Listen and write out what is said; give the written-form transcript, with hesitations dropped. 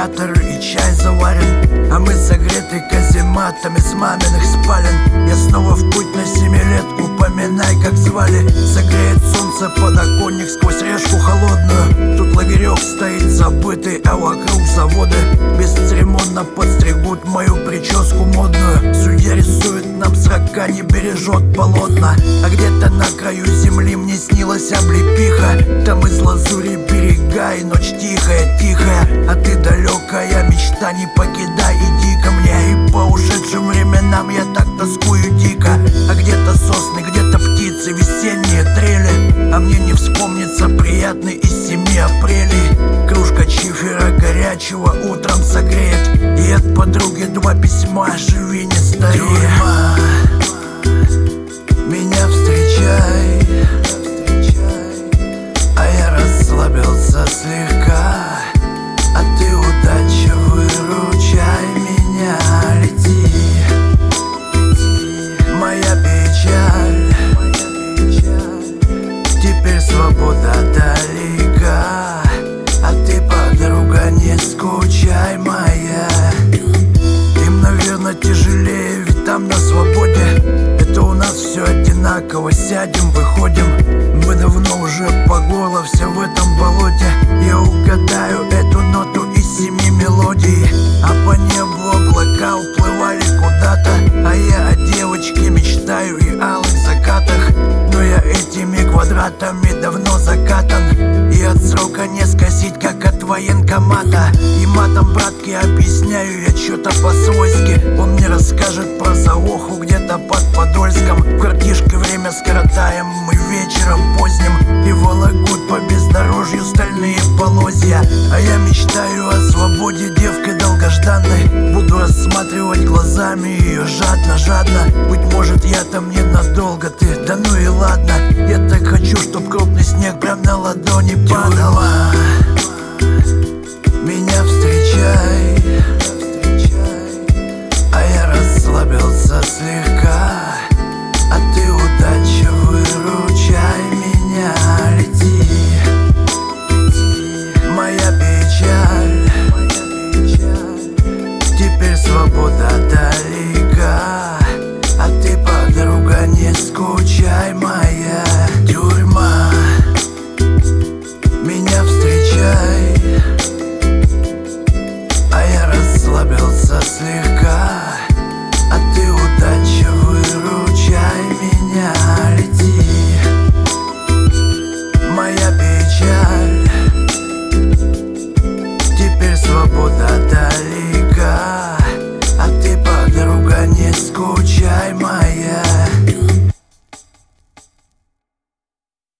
вентилятор и чай заварен, а мы согреты казематами с маминых спален. Я снова в путь на семилетку, поминай, как звали. Согреет солнце подоконник сквозь решку холодную. Тут лагерек стоит забытый, а вокруг заводы. Бесцеремонно подстригут мою прическу модную. Судья рисует нам срока, не бережет полотна. А где-то на краю земли мне снилась облепиха. Там из лазури берега и ночь тихая, тихая. А ты далекая мечта, не покидай, иди ко мне. И по ушедшим временам я так тоскую дико. А где-то сосны, где-то птицы, весенние трели. А мне не вспомнится приятный из 7 апрелей. Кружка чифера горячего утром согреет. И от подруги 2 письма: живи, не старей. Тюрьма, меня встречай, а я расслабился слегка. А ты, удача, выручай меня, лети. Моя печаль, теперь свобода далека. А ты, подруга, не скучай, моя. Им, наверное, тяжелее, ведь там на свободе. Это у нас все одинаково, сядем, выходим. Мы давно уже по горло все в этом болоте. Я угадаю эту ноту из 7 мелодий. А по небу облака уплывали куда-то. А я о девочке мечтаю и алых закатах. Но я этими квадратами давно закатан. И от срока не скосить, как от военкомата. И матом братке объясняю я что-то по-свойски. Он мне расскажет про заоху где-то под Подольском. В картишке время скоротаем мы вечером поздним. И волокут по бездорожью стальные полозья. А я мечтаю о свободе девкой долгожданной. Буду рассматривать глазами ее жадно, жадно. Быть может, я там ненадолго, ты, да ну и ладно. Я так хочу, чтоб крупный снег прям на ладони падал. Меня встречай, а я расслабился слегка. А ты, удача, выручай меня, лети. Моя печаль, теперь свобода далека. А ты, подруга, не скучай, моя. Тюрьма, меня встречай, а я расслабился слегка.